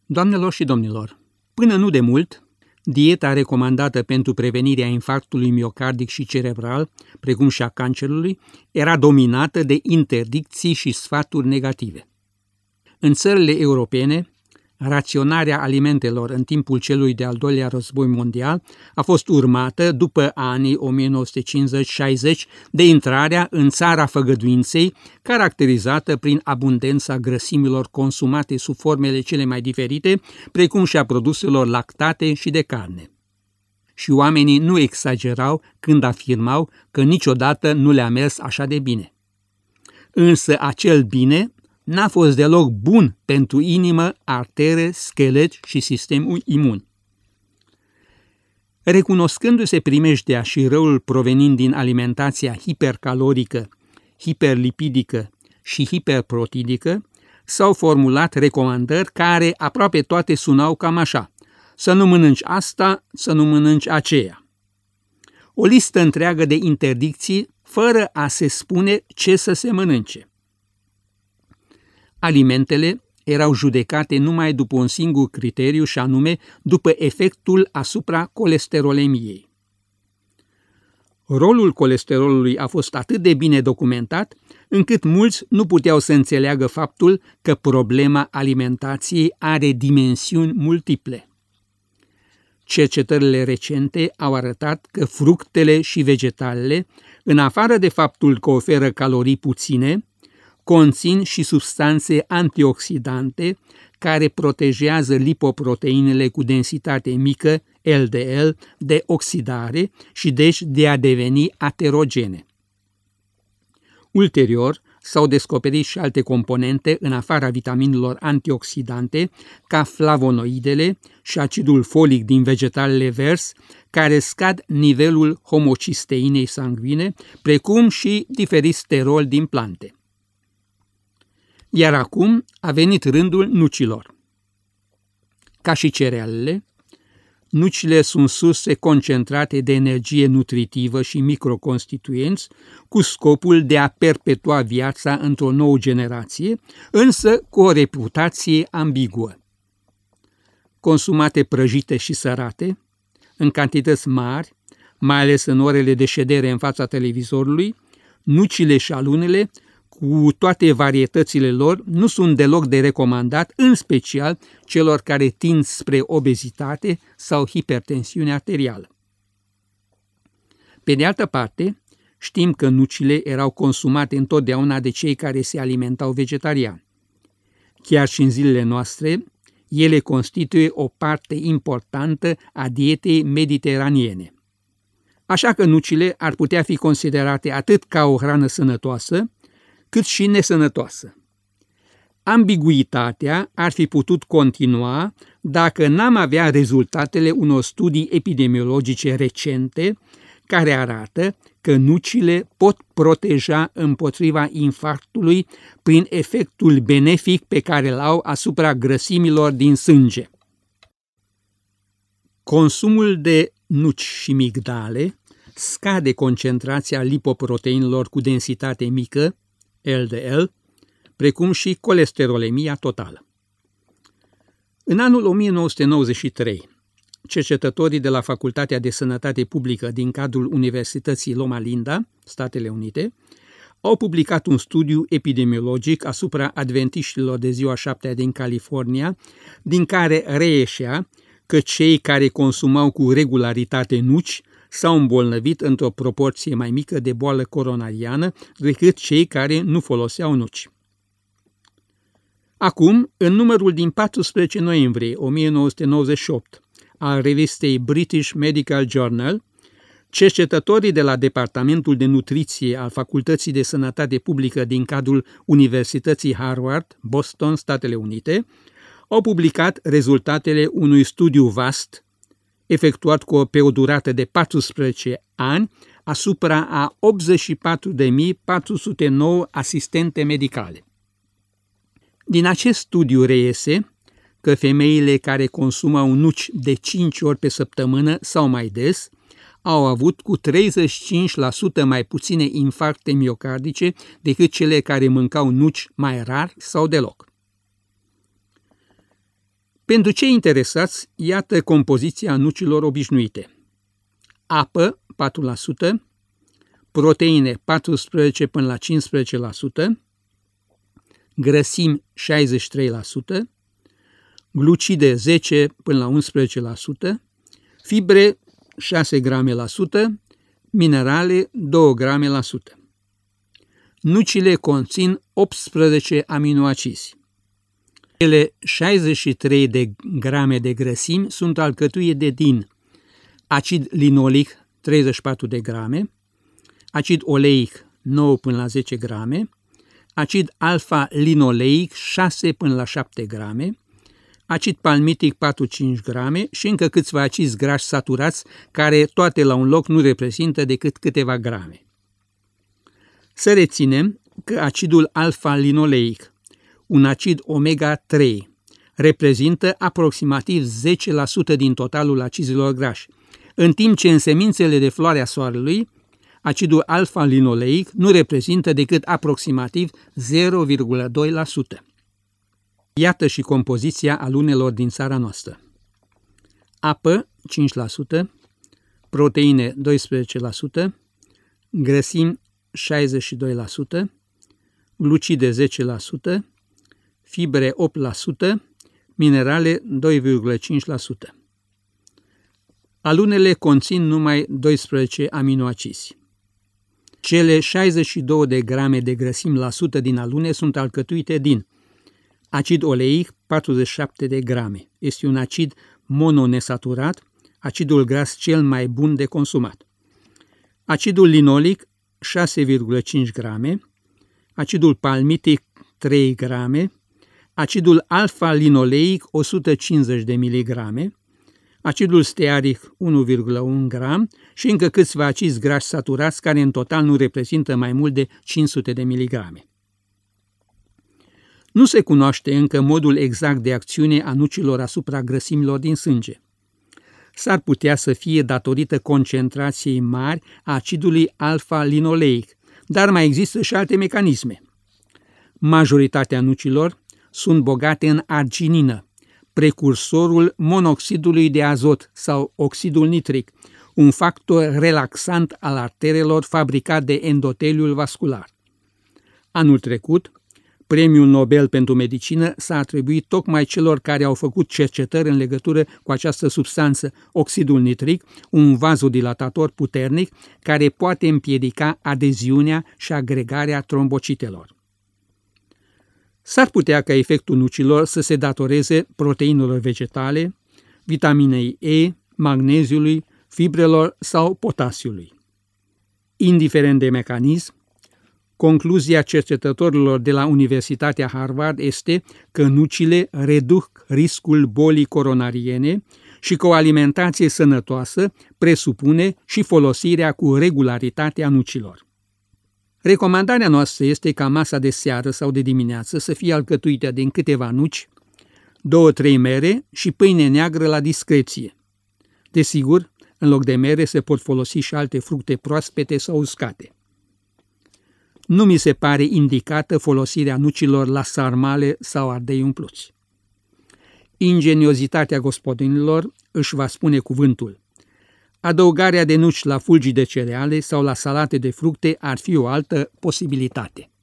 Doamnelor și domnilor, până nu de mult, dieta recomandată pentru prevenirea infarctului miocardic și cerebral, precum și a cancerului, era dominată de interdicții și sfaturi negative. În țările europene, raționarea alimentelor în timpul celui de-al doilea război mondial a fost urmată, după anii 1950-60, de intrarea în țara făgăduinței, caracterizată prin abundența grăsimilor consumate sub formele cele mai diferite, precum și a produselor lactate și de carne. Și oamenii nu exagerau când afirmau că niciodată nu le-a mers așa de bine. Însă acel bine n-a fost deloc bun pentru inimă, artere, schelet și sistemul imun. Recunoscându-se primejdea și răul provenind din alimentația hipercalorică, hiperlipidică și hiperprotidică, s-au formulat recomandări care aproape toate sunau cam așa: să nu mănânci asta, să nu mănânci aceea. O listă întreagă de interdicții fără a se spune ce să se mănânce. Alimentele erau judecate numai după un singur criteriu, și anume după efectul asupra colesterolemiei. Rolul colesterolului a fost atât de bine documentat, încât mulți nu puteau să înțeleagă faptul că problema alimentației are dimensiuni multiple. Cercetările recente au arătat că fructele și vegetalele, în afară de faptul că oferă calorii puține, conțin și substanțe antioxidante care protejează lipoproteinele cu densitate mică, LDL, de oxidare și deci de a deveni aterogene. Ulterior, s-au descoperit și alte componente în afara vitaminelor antioxidante, ca flavonoidele și acidul folic din vegetalele verzi, care scad nivelul homocisteinei sanguine, precum și diferiți steroli din plante. Iar acum a venit rândul nucilor. Ca și cerealele, nucile sunt surse concentrate de energie nutritivă și microconstituenți cu scopul de a perpetua viața într-o nouă generație, însă cu o reputație ambiguă. Consumate prăjite și sărate, în cantități mari, mai ales în orele de ședere în fața televizorului, nucile și alunele, cu toate varietățile lor, nu sunt deloc de recomandat, în special celor care tind spre obezitate sau hipertensiune arterială. Pe de altă parte, știm că nucile erau consumate întotdeauna de cei care se alimentau vegetarian. Chiar și în zilele noastre, ele constituie o parte importantă a dietei mediteraniene. Așa că nucile ar putea fi considerate atât ca o hrană sănătoasă, cât și nesănătoasă. Ambiguitatea ar fi putut continua dacă n-am avea rezultatele unor studii epidemiologice recente care arată că nucile pot proteja împotriva infarctului prin efectul benefic pe care îl au asupra grăsimilor din sânge. Consumul de nuci și migdale scade concentrația lipoproteinilor cu densitate mică, LDL, precum și colesterolemia totală. În anul 1993, cercetătorii de la Facultatea de Sănătate Publică din cadrul Universității Loma Linda, Statele Unite, au publicat un studiu epidemiologic asupra adventiștilor de ziua 7-a din California, din care reieșea că cei care consumau cu regularitate nuci s-au îmbolnăvit într-o proporție mai mică de boală coronariană decât cei care nu foloseau nuci. Acum, în numărul din 14 noiembrie 1998 al revistei British Medical Journal, cercetătorii de la Departamentul de Nutriție al Facultății de Sănătate Publică din cadrul Universității Harvard, Boston, Statele Unite, au publicat rezultatele unui studiu vast efectuat pe o durată de 14 ani asupra a 84.409 asistente medicale. Din acest studiu reiese că femeile care consumau nuci de 5 ori pe săptămână sau mai des au avut cu 35% mai puține infarcte miocardice decât cele care mâncau nuci mai rar sau deloc. Pentru cei interesați, iată compoziția nucilor obișnuite. Apă 4%, proteine 14 până la 15%, grăsimi 63%, glucide 10 până la 11%, fibre 6 grame la sută, minerale 2 grame la sută. Nucile conțin 18 aminoacizi. Cele 63 de grame de grăsimi sunt alcătuite din acid linolic 34 de grame, acid oleic 9 până la 10 grame, acid alfa-linoleic 6 până la 7 grame, acid palmitic 4-5 grame și încă câțiva acizi grași saturați, care toate la un loc nu reprezintă decât câteva grame. Să reținem că acidul alfa-linoleic, un acid omega-3, reprezintă aproximativ 10% din totalul acizilor grași, în timp ce în semințele de floarea soarelui, acidul alfa-linoleic nu reprezintă decât aproximativ 0,2%. Iată și compoziția alunelor din țara noastră. Apă 5%, proteine 12%, grăsimi 62%, glucide 10%, fibre 8%, minerale 2,5%. Alunele conțin numai 12 aminoacizi. Cele 62 de grame de grăsimi la sută din alune sunt alcătuite din acid oleic 47 de grame. Este un acid mononesaturat, acidul gras cel mai bun de consumat. Acidul linolic 6,5 grame, acidul palmitic 3 grame, acidul alfa-linoleic 150 de miligrame, acidul stearic 1,1 gram și încă câțiva acizi grași saturați care în total nu reprezintă mai mult de 500 de miligrame. Nu se cunoaște încă modul exact de acțiune a nucilor asupra grăsimilor din sânge. S-ar putea să fie datorită concentrației mari a acidului alfa-linoleic, dar mai există și alte mecanisme. Majoritatea nucilor sunt bogate în arginină, precursorul monoxidului de azot sau oxidul nitric, un factor relaxant al arterelor fabricat de endoteliul vascular. Anul trecut, Premiul Nobel pentru medicină s-a atribuit tocmai celor care au făcut cercetări în legătură cu această substanță, oxidul nitric, un vazodilatator puternic care poate împiedica adeziunea și agregarea trombocitelor. S-ar putea ca efectul nucilor să se datoreze proteinelor vegetale, vitaminei E, magneziului, fibrelor sau potasiului. Indiferent de mecanism, concluzia cercetătorilor de la Universitatea Harvard este că nucile reduc riscul bolii coronariene și că o alimentație sănătoasă presupune și folosirea cu regularitate a nucilor. Recomandarea noastră este ca masa de seară sau de dimineață să fie alcătuită din câteva nuci, 2-3 mere și pâine neagră la discreție. Desigur, în loc de mere se pot folosi și alte fructe proaspete sau uscate. Nu mi se pare indicată folosirea nucilor la sarmale sau ardei umpluți. Ingeniozitatea gospodinilor își va spune cuvântul. Adăugarea de nuci la fulgi de cereale sau la salate de fructe ar fi o altă posibilitate.